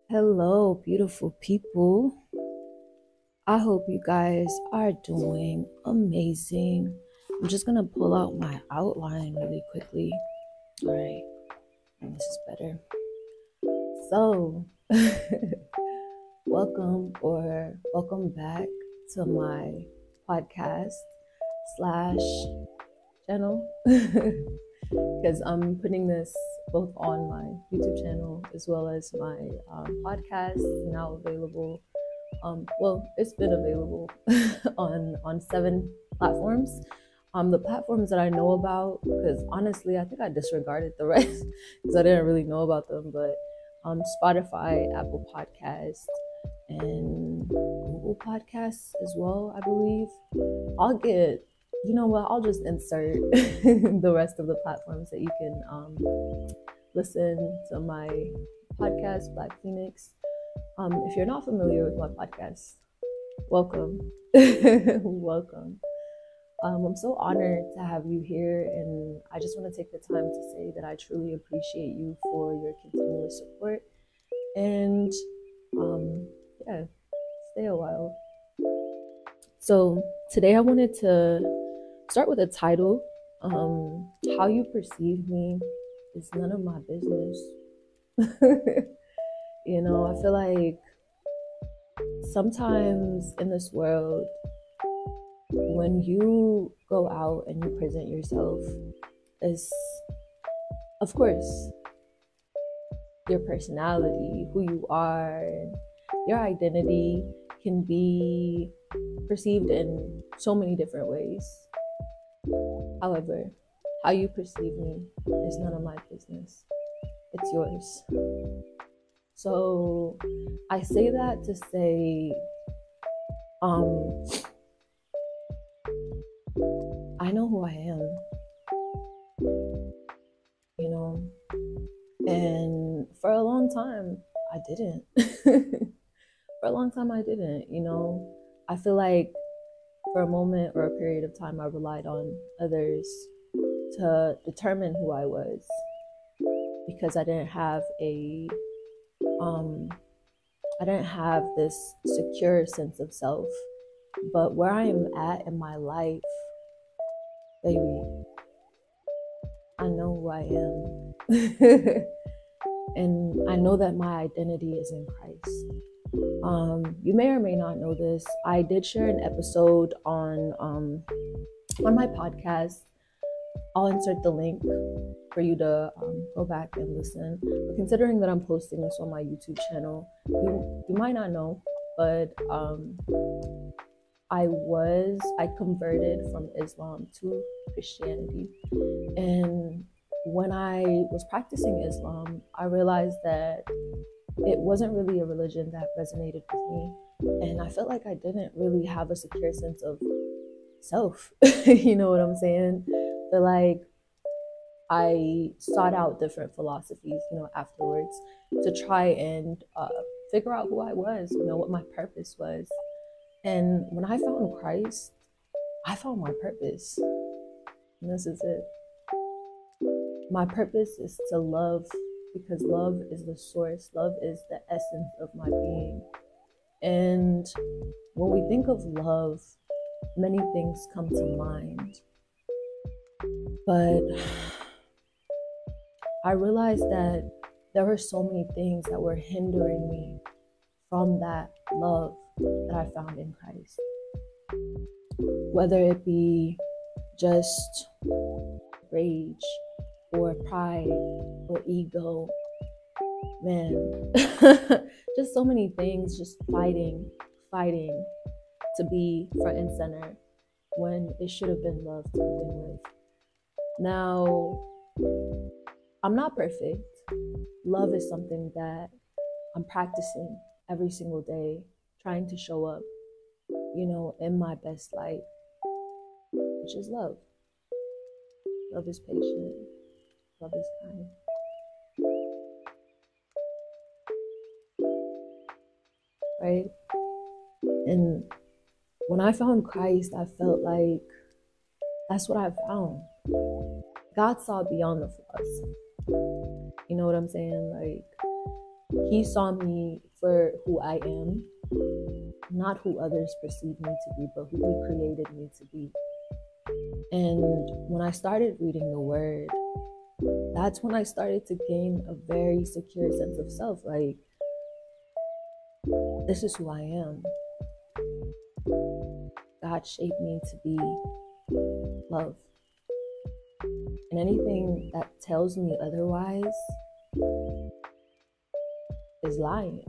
Hello, beautiful people. I hope you guys are doing amazing. I'm just gonna pull out my outline really quickly. All right, and this is better. So, welcome back to my podcast slash channel because I'm putting this both on my YouTube channel as well as my podcast now available. It's been available on 7 platforms. The platforms that I know about, because honestly, I think I disregarded the rest because I didn't really know about them. But Spotify, Apple Podcasts, and Google Podcasts as well, I believe. I'll get, you know what? I'll just insert the rest of the platforms that you can listen to my podcast, Black Phoenix. If you're not familiar with my podcast, welcome. Welcome. I'm so honored to have you here, and I just want to take the time to say that I truly appreciate you for your continuous support. And yeah, stay a while. So today I wanted to start with a title. How you perceive me is none of my business. I feel like sometimes in this world, when you go out and you present yourself as, of course, your personality, who you are, and your identity can be perceived in so many different ways. However, how you perceive me is none of my business. It's yours. So I say that to say, I know who I am, and for a long time, I didn't. For a long time, I didn't, I feel like for a moment or a period of time, I relied on others to determine who I was because I didn't have this secure sense of self. But where I am at in my life, baby, I know who I am. And I know that my identity is in Christ. You may or may not know this. I did share an episode on my podcast. I'll insert the link for you to go back and listen. But considering that I'm posting this on my YouTube channel, you might not know, but I converted from Islam to Christianity. And when I was practicing Islam, I realized that it wasn't really a religion that resonated with me. And I felt like I didn't really have a secure sense of self. You know what I'm saying? But like, I sought out different philosophies, afterwards to try and figure out who I was, what my purpose was. And when I found Christ, I found my purpose. And this is it. My purpose is to love because love is the source, love is the essence of my being. And when we think of love, many things come to mind. But I realized that there were so many things that were hindering me from that love that I found in Christ. Whether it be just rage or pride or ego, man, just so many things, just fighting to be front and center when it should have been love to begin with. Now, I'm not perfect. Love is something that I'm practicing every single day, trying to show up, in my best light, which is love. Love is patient. Love is kind. Right? And when I found Christ, I felt like that's what I found. God saw beyond the flaws. You know what I'm saying? Like, He saw me for who I am, not who others perceive me to be, but who he created me to be. And when I started reading the word, that's when I started to gain a very secure sense of self. Like, this is who I am. God shaped me to be love. And anything that tells me otherwise is lying.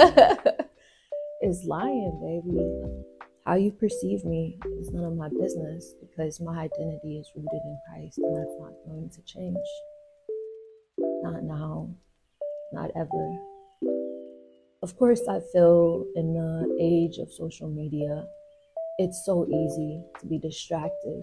Is lying, baby. How you perceive me is none of my business, because my identity is rooted in Christ, and that's not going to change. Not now, not ever. Of course, I feel in the age of social media, it's so easy to be distracted,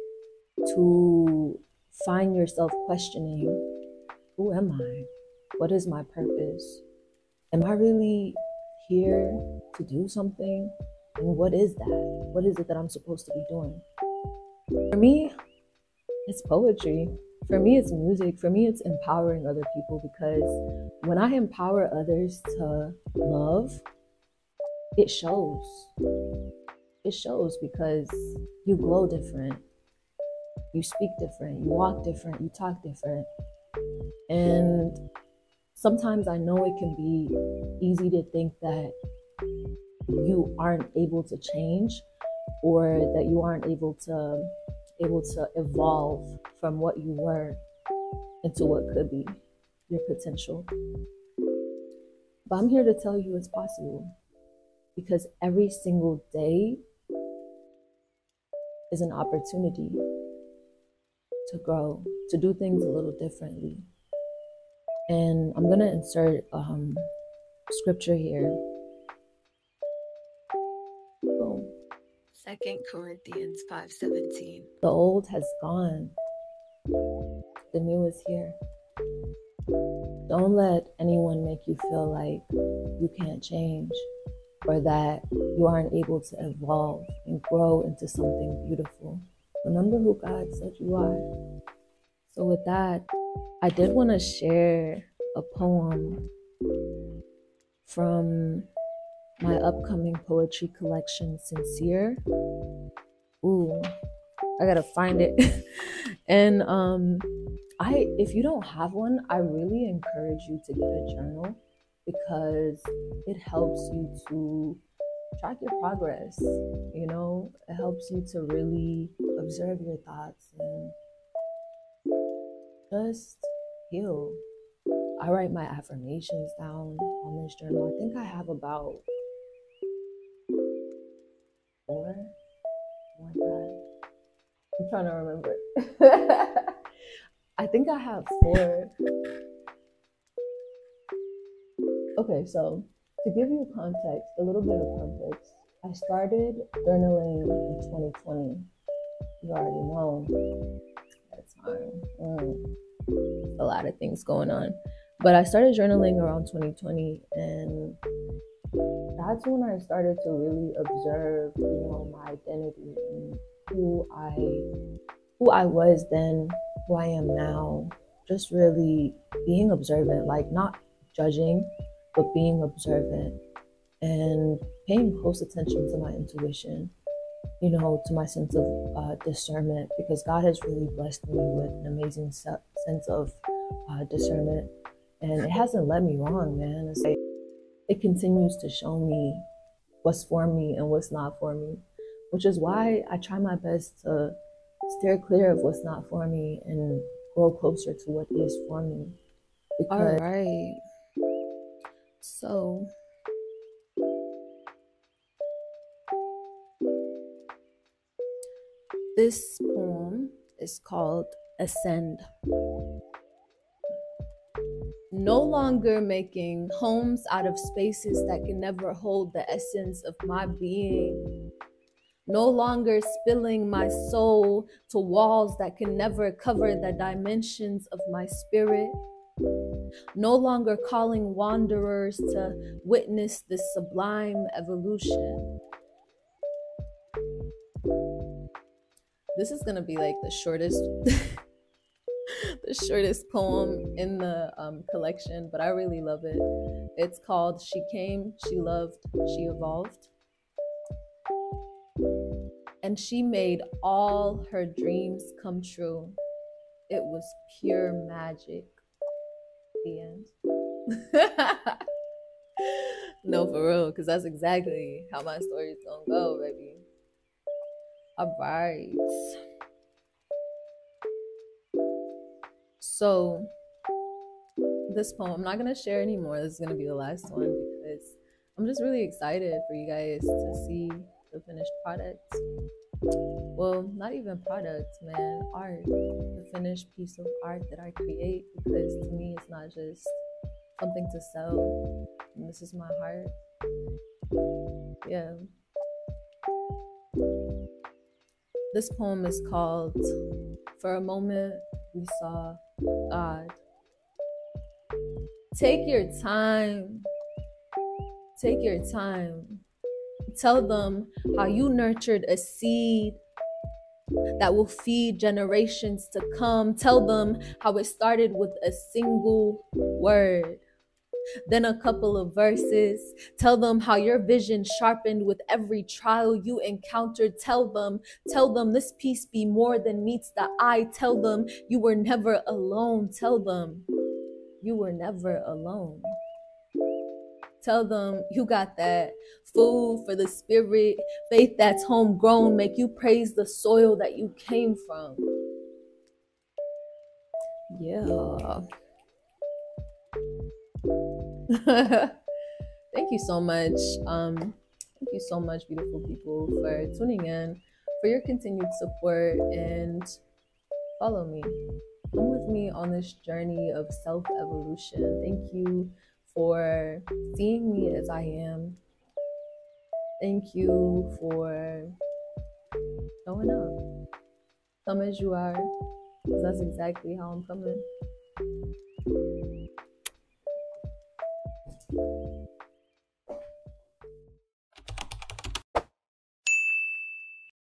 to find yourself questioning, who am I? What is my purpose? Am I really here to do something? And what is that? What is it that I'm supposed to be doing? For me, it's poetry. For me, it's music. For me, it's empowering other people, because when I empower others to love, it shows. It shows, because you glow different, you speak different, you walk different, you talk different. And sometimes I know it can be easy to think that you aren't able to change, or that you aren't able to evolve from what you were into what could be your potential. But I'm here to tell you it's possible, because every single day is an opportunity to grow, to do things a little differently. And I'm gonna insert scripture here. Boom. 2 Corinthians 5:17. The old has gone, the new is here. Don't let anyone make you feel like you can't change, or that you aren't able to evolve and grow into something beautiful. Remember who God said you are. So with that, I did want to share a poem from my upcoming poetry collection, Sincere. Ooh, I gotta find it. And if you don't have one, I really encourage you to get a journal, because it helps you to track your progress. You know, it helps you to really observe your thoughts and just heal. I write my affirmations down on this journal. I think I have about 4. Oh my God. I'm trying to remember. I think I have 4. Okay, so to give you context, a little bit of context, I started journaling in 2020. You already know that time. A lot of things going on. But I started journaling around 2020, and that's when I started to really observe, my identity and who I was then, who I am now. Just really being observant, like not judging, but being observant and paying close attention to my intuition, to my sense of discernment, because God has really blessed me with an amazing sense of discernment, and it hasn't led me wrong, man. It's like it continues to show me what's for me and what's not for me, which is why I try my best to steer clear of what's not for me and grow closer to what is for me. All right. So this poem is called Ascend. No longer making homes out of spaces that can never hold the essence of my being. No longer spilling my soul to walls that can never cover the dimensions of my spirit. No longer calling wanderers to witness this sublime evolution. This is gonna be like the shortest the shortest poem in the collection, but I really love it. It's called She Came, She Loved, She Evolved. And she made all her dreams come true. It was pure magic. The end. No, for real, because that's exactly how my story's gonna go, baby. All right. So, this poem, I'm not gonna share anymore. This is gonna be the last one because I'm just really excited for you guys to see the finished product. Well, not even product, man, art. The finished piece of art that I create, because to me, it's not just something to sell. And this is my heart. Yeah. This poem is called For a Moment We Saw God. Take your time. Take your time. Tell them how you nurtured a seed that will feed generations to come. Tell them how it started with a single word, then a couple of verses. Tell them how your vision sharpened with every trial you encountered. Tell them this piece be more than meets the eye. Tell them you were never alone. Tell them you were never alone. Tell them you got that food for the spirit, faith that's homegrown, make you praise the soil that you came from. Yeah. Thank you so much. Thank you so much, beautiful people, for tuning in, for your continued support, and follow me. Come with me on this journey of self-evolution. Thank you for seeing me as I am. Thank you for showing up. Come as you are, because that's exactly how I'm coming.